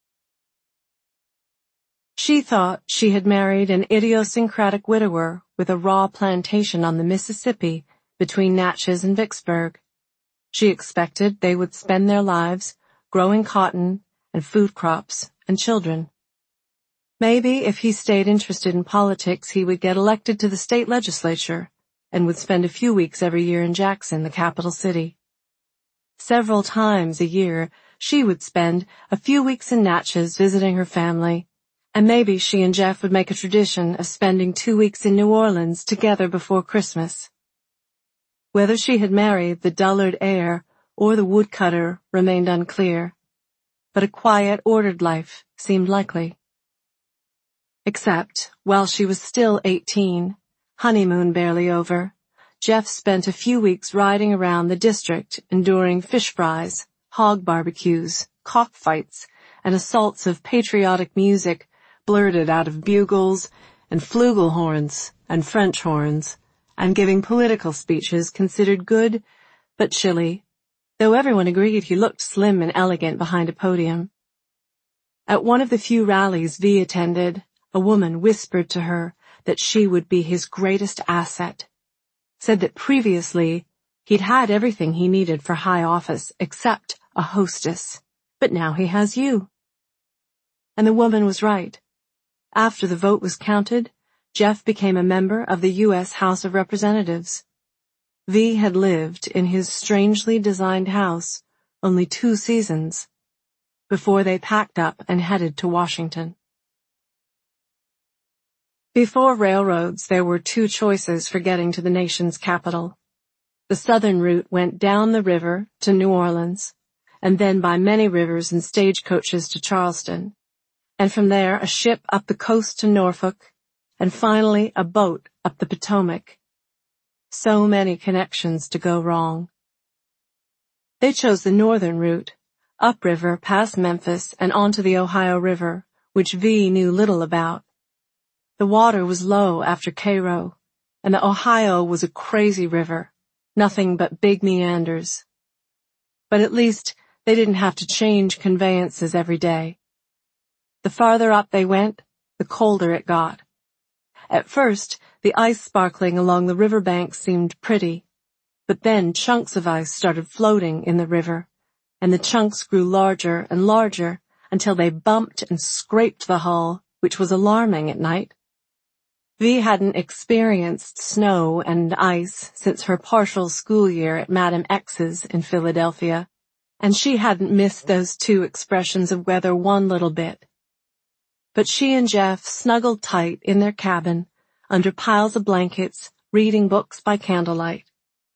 She thought she had married an idiosyncratic widower with a raw plantation on the Mississippi between Natchez and Vicksburg. She expected they would spend their lives growing cotton and food crops and children. Maybe if he stayed interested in politics, he would get elected to the state legislature and would spend a few weeks every year in Jackson, the capital city. Several times a year, she would spend a few weeks in Natchez visiting her family, and maybe she and Jeff would make a tradition of spending two weeks in New Orleans together before Christmas. Whether she had married the dullard heir or the woodcutter remained unclear, but a quiet, ordered life seemed likely. Except, while she was still eighteen, honeymoon barely over, Jeff spent a few weeks riding around the district enduring fish fries, hog barbecues, cockfights, and assaults of patriotic music blurted out of bugles and flugelhorns and French horns, and giving political speeches considered good but chilly, though everyone agreed he looked slim and elegant behind a podium. At one of the few rallies V attended, a woman whispered to her that she would be his greatest asset, said that previously he'd had everything he needed for high office except a hostess, but now he has you. And the woman was right. After the vote was counted, Jeff became a member of the U S House of Representatives. V had lived in his strangely designed house only two seasons before they packed up and headed to Washington. Before railroads, there were two choices for getting to the nation's capital. The southern route went down the river to New Orleans, and then by many rivers and stagecoaches to Charleston, and from there a ship up the coast to Norfolk, and finally a boat up the Potomac. So many connections to go wrong. They chose the northern route, upriver past Memphis and onto the Ohio River, which V knew little about. The water was low after Cairo, and the Ohio was a crazy river, nothing but big meanders. But at least they didn't have to change conveyances every day. The farther up they went, the colder it got. At first, the ice sparkling along the river banks seemed pretty, but then chunks of ice started floating in the river, and the chunks grew larger and larger until they bumped and scraped the hull, which was alarming at night. V hadn't experienced snow and ice since her partial school year at Madam X's in Philadelphia, and she hadn't missed those two expressions of weather one little bit. But she and Jeff snuggled tight in their cabin, under piles of blankets, reading books by candlelight.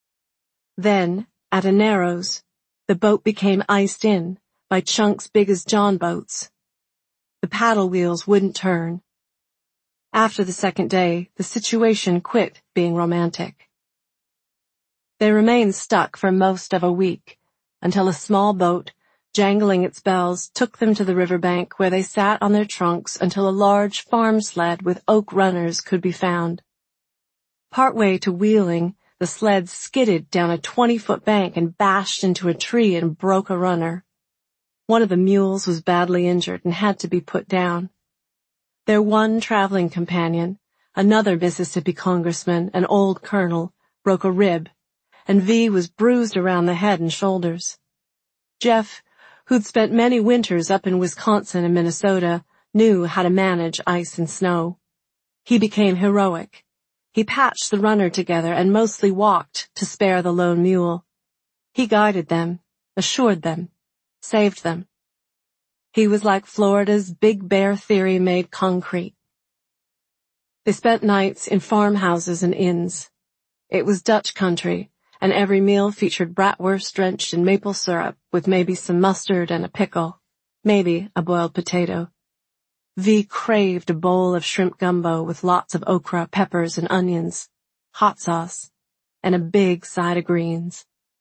Then, at a Narrows, the boat became iced in by chunks big as John boats. The paddle wheels wouldn't turn. After the second day, the situation quit being romantic. They remained stuck for most of a week, until a small boat, jangling its bells, took them to the riverbank where they sat on their trunks until a large farm sled with oak runners could be found. Partway to Wheeling, the sled skidded down a twenty-foot bank and bashed into a tree and broke a runner. One of the mules was badly injured and had to be put down. Their one traveling companion, another Mississippi congressman, an old colonel, broke a rib, and V was bruised around the head and shoulders. Jeff, who'd spent many winters up in Wisconsin and Minnesota, knew how to manage ice and snow. He became heroic. He patched the runner together and mostly walked to spare the lone mule. He guided them, assured them, saved them. He was like Florida's Big Bear theory made concrete. They spent nights in farmhouses and inns. It was Dutch country, and every meal featured bratwurst drenched in maple syrup with maybe some mustard and a pickle, maybe a boiled potato. V craved a bowl of shrimp gumbo with lots of okra, peppers, and onions, hot sauce, and a big side of greens.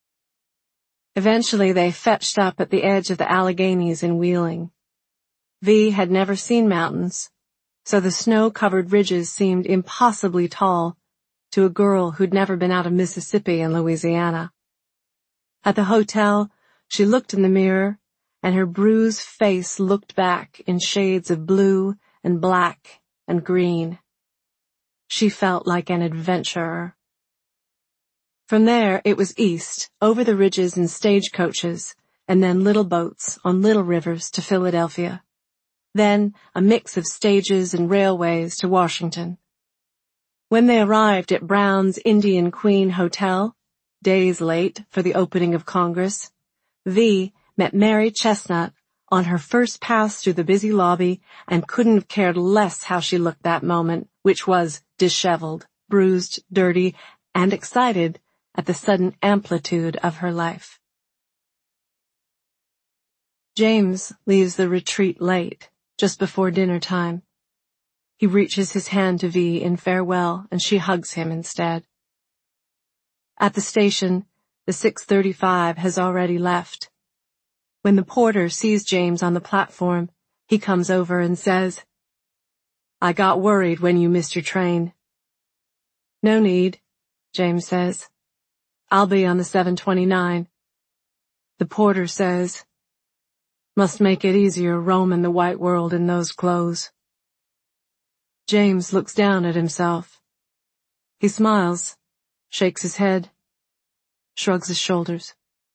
Eventually they fetched up at the edge of the Alleghenies in Wheeling. V had never seen mountains, so the snow-covered ridges seemed impossibly tall to a girl who'd never been out of Mississippi and Louisiana. At the hotel, she looked in the mirror, and her bruised face looked back in shades of blue and black and green. She felt like an adventurer. From there, it was east, over the ridges in stagecoaches, and then little boats on little rivers to Philadelphia. Then a mix of stages and railways to Washington. When they arrived at Brown's Indian Queen Hotel, days late for the opening of Congress, V met Mary Chestnut on her first pass through the busy lobby and couldn't have cared less how she looked that moment, which was disheveled, bruised, dirty, and excited at the sudden amplitude of her life. James leaves the retreat late, just before dinner time. He reaches his hand to V in farewell, and she hugs him instead. At the station, the six thirty-five has already left. When the porter sees James on the platform, he comes over and says, "I got worried when you missed your train." "No need," James says. "I'll be on the seven twenty-nine. The porter says, "Must make it easier roaming the white world in those clothes." James looks down at himself. He smiles, shakes his head, shrugs his shoulders.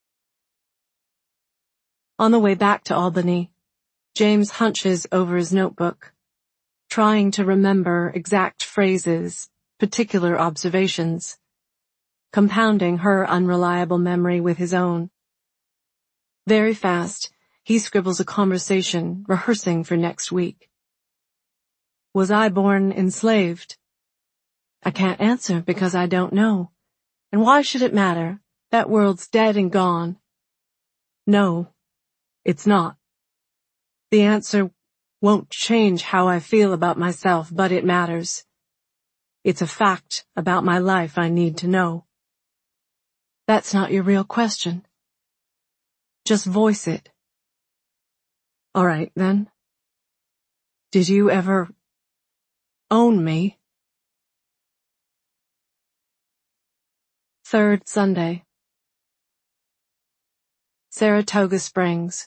On the way back to Albany, James hunches over his notebook, trying to remember exact phrases, particular observations, compounding her unreliable memory with his own. Very fast, he scribbles a conversation, rehearsing for next week. Was I born enslaved? I can't answer because I don't know. And why should it matter? That world's dead and gone. No, it's not. The answer won't change how I feel about myself, but it matters. It's a fact about my life I need to know. That's not your real question. Just voice it. All right, then. Did you ever own me? Third Sunday. Saratoga Springs.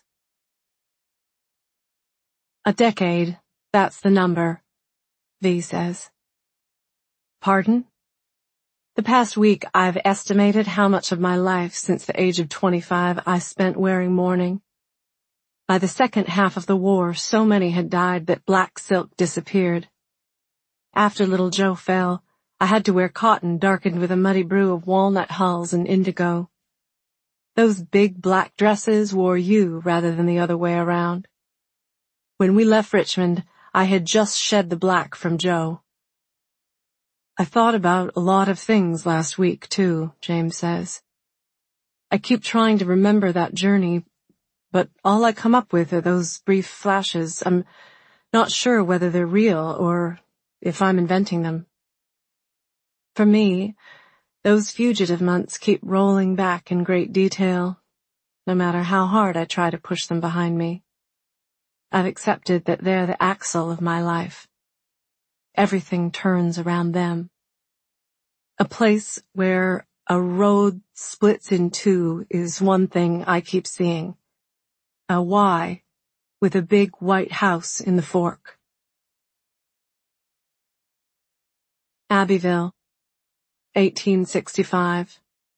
A decade, that's the number, V says. Pardon? The past week I've estimated how much of my life since the age of twenty-five I spent wearing mourning. By the second half of the war, so many had died that black silk disappeared. After little Joe fell, I had to wear cotton darkened with a muddy brew of walnut hulls and indigo. Those big black dresses wore you rather than the other way around. When we left Richmond, I had just shed the black from Joe. I thought about a lot of things last week, too, James says. I keep trying to remember that journey, but all I come up with are those brief flashes. I'm not sure whether they're real or if I'm inventing them. For me, those fugitive months keep rolling back in great detail, no matter how hard I try to push them behind me. I've accepted that they're the axle of my life. Everything turns around them. A place where a road splits in two is one thing I keep seeing. A Y with a big white house in the fork. Abbeville, eighteen sixty-five.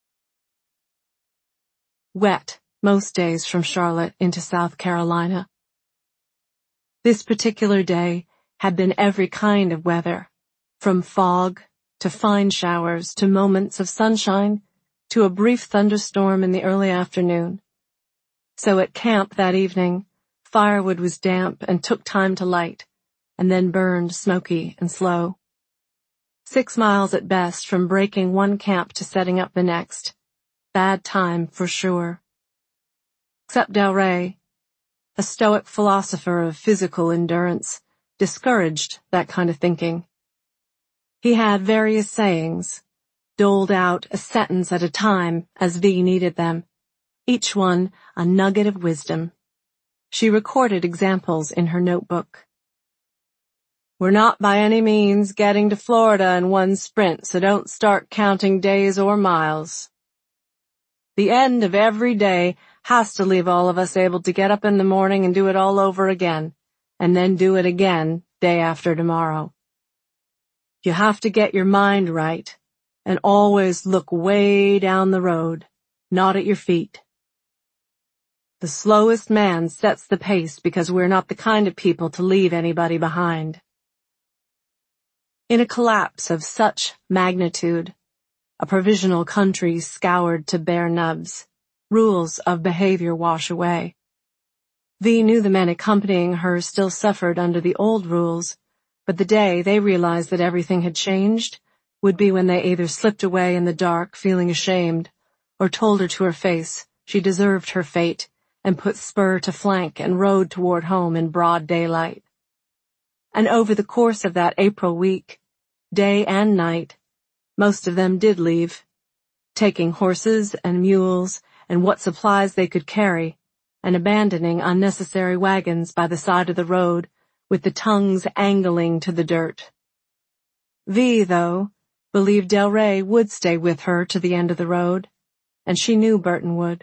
Wet most days from Charlotte into South Carolina. This particular day had been every kind of weather, from fog to fine showers to moments of sunshine to a brief thunderstorm in the early afternoon. So at camp that evening, firewood was damp and took time to light, and then burned smoky and slow. Six miles at best from breaking one camp to setting up the next. Bad time for sure. Except Del Rey, a stoic philosopher of physical endurance, discouraged that kind of thinking. He had various sayings, doled out a sentence at a time as V needed them, each one a nugget of wisdom. She recorded examples in her notebook. We're not by any means getting to Florida in one sprint, so don't start counting days or miles. The end of every day has to leave all of us able to get up in the morning and do it all over again, and then do it again day after tomorrow. You have to get your mind right, and always look way down the road, not at your feet. The slowest man sets the pace because we're not the kind of people to leave anybody behind. In a collapse of such magnitude, a provisional country scoured to bare nubs, rules of behavior wash away. V knew the men accompanying her still suffered under the old rules, but the day they realized that everything had changed would be when they either slipped away in the dark feeling ashamed, or told her to her face she deserved her fate and put spur to flank and rode toward home in broad daylight. And over the course of that April week, day and night, most of them did leave, taking horses and mules and what supplies they could carry, and abandoning unnecessary wagons by the side of the road with the tongues angling to the dirt. V, though, believed Del Rey would stay with her to the end of the road, and she knew Burton would.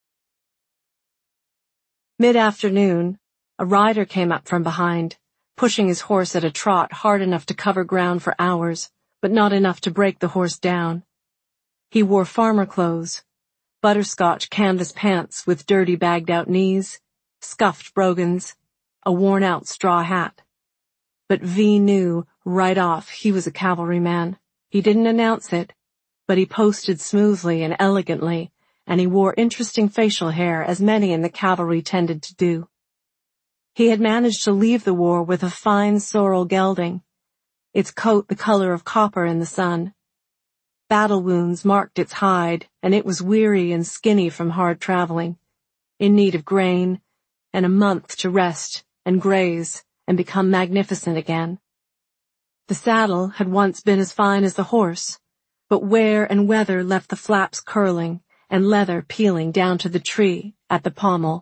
Mid-afternoon, a rider came up from behind, pushing his horse at a trot hard enough to cover ground for hours, but not enough to break the horse down. He wore farmer clothes, butterscotch canvas pants with dirty bagged-out knees, scuffed brogans, a worn-out straw hat. But V knew right off he was a cavalryman. He didn't announce it, but he posted smoothly and elegantly, and he wore interesting facial hair as many in the cavalry tended to do. He had managed to leave the war with a fine sorrel gelding, its coat the color of copper in the sun. Battle wounds marked its hide, and it was weary and skinny from hard traveling, in need of grain, and a month to rest and graze and become magnificent again. The saddle had once been as fine as the horse, but wear and weather left the flaps curling and leather peeling down to the tree at the pommel.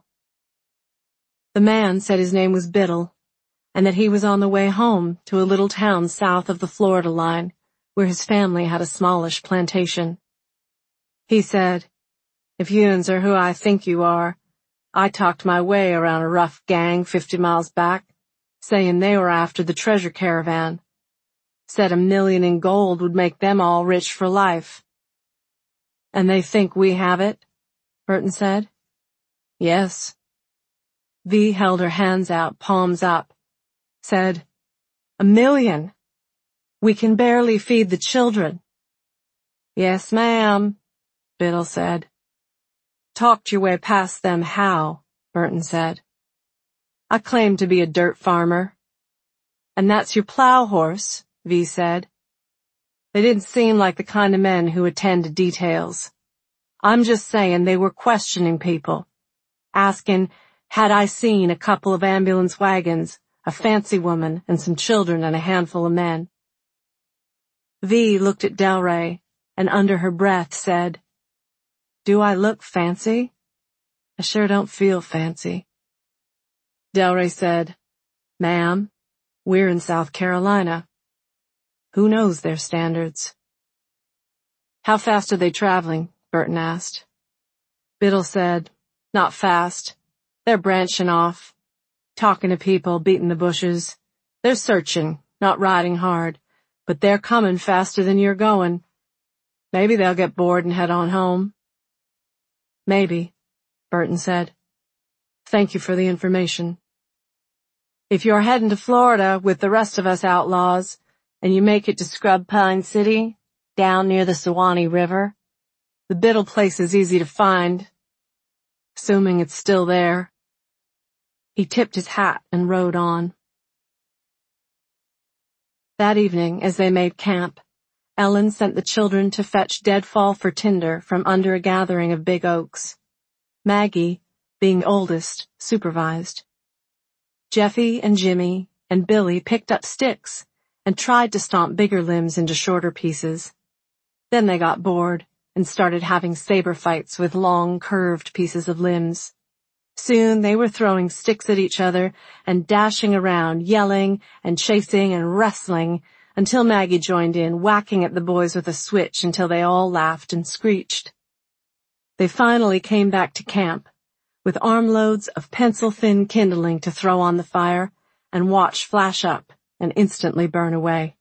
The man said his name was Biddle, and that he was on the way home to a little town south of the Florida line, where his family had a smallish plantation. He said, "If you'ns are who I think you are, I talked my way around a rough gang fifty miles back, saying they were after the treasure caravan. Said a million in gold would make them all rich for life." "And they think we have it?" Burton said. "Yes." Vi held her hands out, palms up, said, "A million! We can barely feed the children." "Yes, ma'am," Biddle said. "Talked your way past them how?" Burton said. "I claim to be a dirt farmer." "And that's your plow horse," Vi said. They didn't seem like the kind of men who attend to details. "I'm just saying they were questioning people, asking, had I seen a couple of ambulance wagons, a fancy woman, and some children and a handful of men." Vi looked at Delray, and under her breath said, "Do I look fancy? I sure don't feel fancy." Delray said, "Ma'am, we're in South Carolina. Who knows their standards?" "How fast are they traveling?" Burton asked. Biddle said, "Not fast. They're branching off, talking to people, beating the bushes. They're searching, not riding hard, but they're coming faster than you're going. Maybe they'll get bored and head on home." "Maybe," Burton said. "Thank you for the information. If you're heading to Florida with the rest of us outlaws, and you make it to Scrub Pine City, down near the Suwannee River, the Biddle place is easy to find, assuming it's still there." He tipped his hat and rode on. That evening, as they made camp, Ellen sent the children to fetch deadfall for tinder from under a gathering of big oaks. Maggie, being oldest, supervised. Jeffy and Jimmy and Billy picked up sticks and tried to stomp bigger limbs into shorter pieces. Then they got bored and started having saber fights with long, curved pieces of limbs. Soon they were throwing sticks at each other and dashing around, yelling and chasing and wrestling, until Maggie joined in, whacking at the boys with a switch until they all laughed and screeched. They finally came back to camp, with armloads of pencil-thin kindling to throw on the fire and watch flash up and instantly burn away.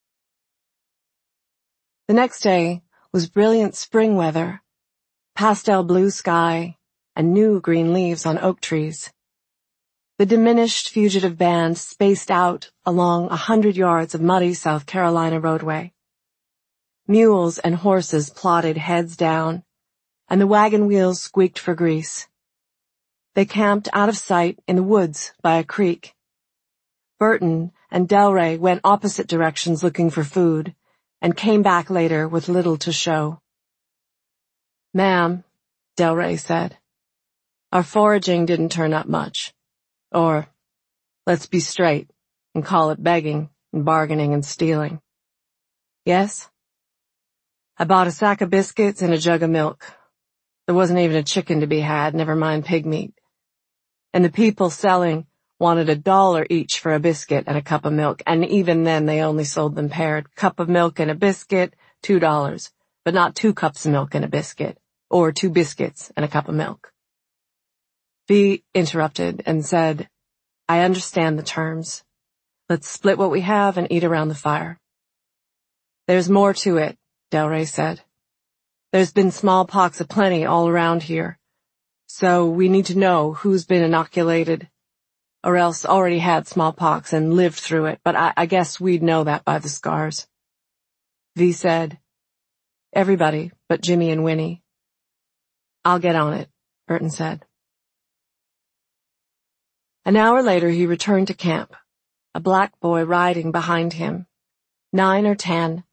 The next day was brilliant spring weather, pastel blue sky, and new green leaves on oak trees. The diminished fugitive band spaced out along a hundred yards of muddy South Carolina roadway. Mules and horses plodded heads down, and the wagon wheels squeaked for grease. They camped out of sight in the woods by a creek. Burton and Delray went opposite directions looking for food, and came back later with little to show. "Ma'am," Delray said, "our foraging didn't turn up much. Or, let's be straight and call it begging and bargaining and stealing." "Yes?" "I bought a sack of biscuits and a jug of milk. There wasn't even a chicken to be had, never mind pig meat. And the people selling wanted a dollar each for a biscuit and a cup of milk, and even then they only sold them paired. Cup of milk and a biscuit, two dollars, but not two cups of milk and a biscuit, or two biscuits and a cup of milk." Vi interrupted and said, "I understand the terms. Let's split what we have and eat around the fire." "There's more to it," Delray said. "There's been smallpox aplenty all around here, so we need to know who's been inoculated, or else already had smallpox and lived through it, but I, I guess we'd know that by the scars." Vi said, "Everybody but Jimmy and Winnie." "I'll get on it," Burton said. An hour later he returned to camp, a black boy riding behind him. Nine or ten,